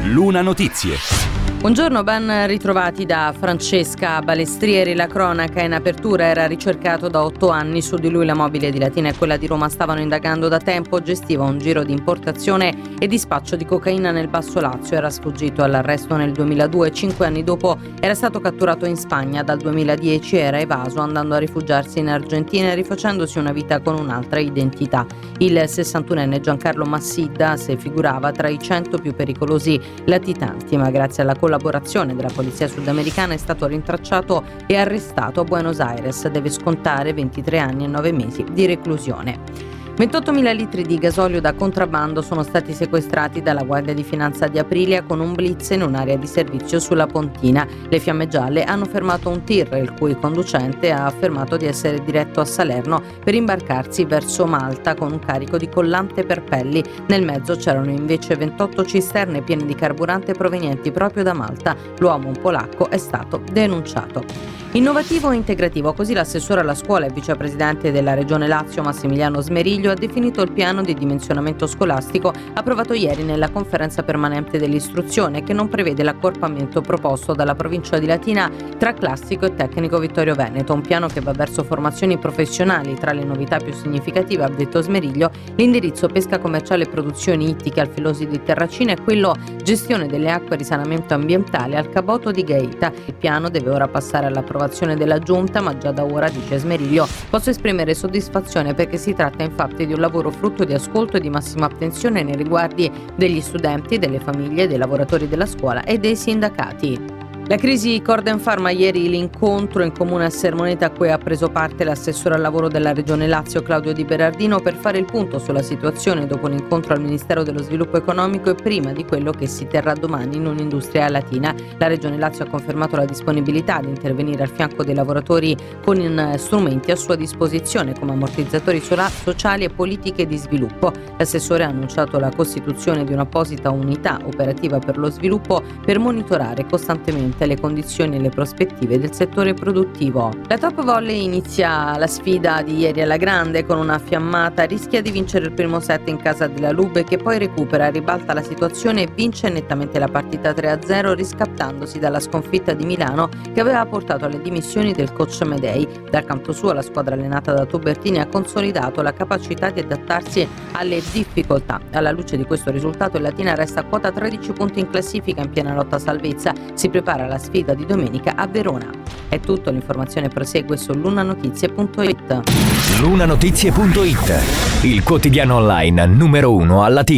Luna Notizie. Buongiorno, ben ritrovati da Francesca Balestrieri. La cronaca in apertura: era ricercato da 8 anni, su di lui la mobile di Latina e quella di Roma stavano indagando da tempo. Gestiva un giro di importazione e dispaccio di cocaina nel Basso Lazio. Era sfuggito all'arresto nel 2002, 5 anni dopo era stato catturato in Spagna. Dal 2010 era evaso, andando a rifugiarsi in Argentina e rifacendosi una vita con un'altra identità. Il 61enne Giancarlo Massidda si figurava tra i 100 più pericolosi latitanti, ma grazie alla collaborazione della polizia sudamericana è stato rintracciato e arrestato a Buenos Aires. Deve scontare 23 anni e 9 mesi di reclusione. 28.000 litri di gasolio da contrabbando sono stati sequestrati dalla Guardia di Finanza di Aprilia con un blitz in un'area di servizio sulla Pontina. Le Fiamme Gialle hanno fermato un tir, il cui conducente ha affermato di essere diretto a Salerno per imbarcarsi verso Malta con un carico di collante per pelli. Nel mezzo c'erano invece 28 cisterne piene di carburante provenienti proprio da Malta. L'uomo, un polacco, è stato denunciato. Innovativo e integrativo, così l'assessore alla scuola e vicepresidente della Regione Lazio Massimiliano Smeriglio ha definito il piano di dimensionamento scolastico approvato ieri nella conferenza permanente dell'istruzione, che non prevede l'accorpamento proposto dalla provincia di Latina tra classico e tecnico Vittorio Veneto. Un piano che va verso formazioni professionali. Tra le novità più significative, ha detto Smeriglio, l'indirizzo pesca commerciale e produzioni ittiche Alfilosi di Terracina e quello gestione delle acque e risanamento ambientale al Caboto di Gaeta. Il piano deve ora passare all'approvazione della Giunta, ma già da ora, dice Smeriglio, posso esprimere soddisfazione perché si tratta infatti di un lavoro frutto di ascolto e di massima attenzione nei riguardi degli studenti, delle famiglie, dei lavoratori della scuola e dei sindacati. La crisi Corden Pharma, ieri l'incontro in comune a Sermoneta a cui ha preso parte l'assessore al lavoro della Regione Lazio Claudio Di Berardino per fare il punto sulla situazione dopo l'incontro al Ministero dello Sviluppo Economico e prima di quello che si terrà domani in un'industria latina. La Regione Lazio ha confermato la disponibilità di intervenire al fianco dei lavoratori con strumenti a sua disposizione come ammortizzatori sociali e politiche di sviluppo. L'assessore ha annunciato la costituzione di un'apposita unità operativa per lo sviluppo per monitorare costantemente le condizioni e le prospettive del settore produttivo. La Top Volley inizia la sfida di ieri alla grande con una fiammata, rischia di vincere il primo set in casa della Lube, che poi recupera, ribalta la situazione e vince nettamente la partita 3-0, riscattandosi dalla sconfitta di Milano che aveva portato alle dimissioni del coach Medei. Dal canto suo la squadra allenata da Tubertini ha consolidato la capacità di adattarsi alle difficoltà. Alla luce di questo risultato il Latina resta a quota 13 punti in classifica, in piena lotta a salvezza. Si prepara la sfida di domenica a Verona. È tutto, l'informazione prosegue su lunanotizie.it. Lunanotizie.it, il quotidiano online numero 1 a Latina.